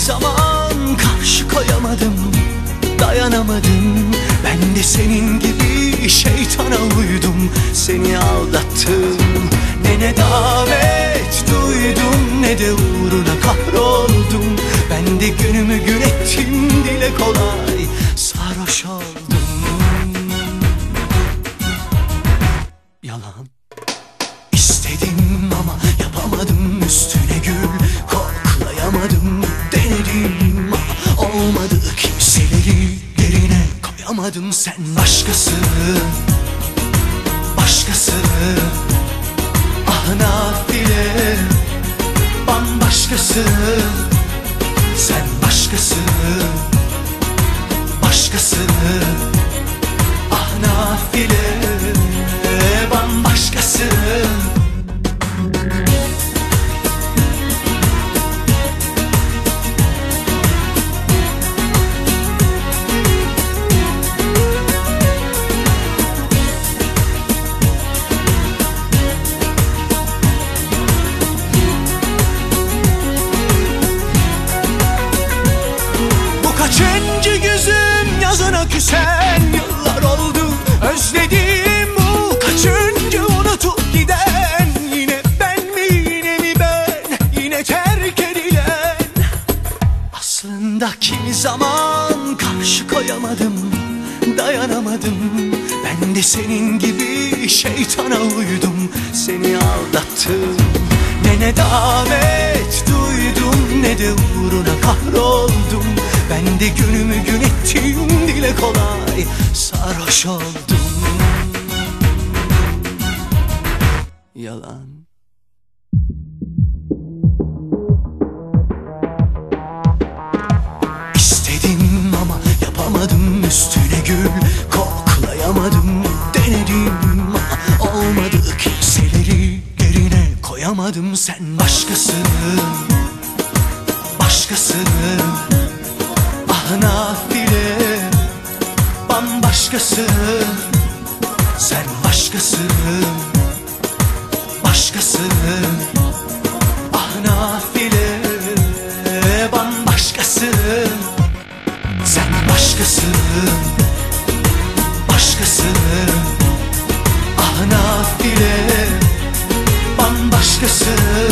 zaman karşı koyamadım, dayanamadım. Ben de senin gibi şeytana uydum, seni aldattım. Ne davet duydum, ne de uğruna kahroldum. Ben de günümü gün ettim, dile kolay sarhoş oldum. Yalan istedim ama yapamadım, üstüne gül koklayamadım. Denedim ama olmadı, kimseleri yerine koyamadım. Sen başkasın, başkasın. Ah nafile, bambaşkasın. Sen başkasın, başkasın. Ah nafile, bambaşkasın. Kaçıncı gözüm yazına küsen yıllar oldu. Özledim bu kaçıncı unutup giden. Yine ben mi, yine mi ben, yine terk edilen. Aslında kimi zaman karşı koyamadım, dayanamadım. Ben de senin gibi şeytana uydum, seni aldattım. Ne davet duydum, ne de uğruna kahroldum. Ben de günümü gün ettim, dile kolay sarhoş oldum. Yalan İstedim ama yapamadım, üstüne gül koklayamadım. Denedim ama olmadı, kimseleri yerine koyamadım. Sen başkasın, başkasın. Ah nafile, bambaşkasın. Sen başkasın, başkasın. Ah nafile, bambaşkasın. Sen başkasın, başkasın. Ah nafile, bambaşkasın.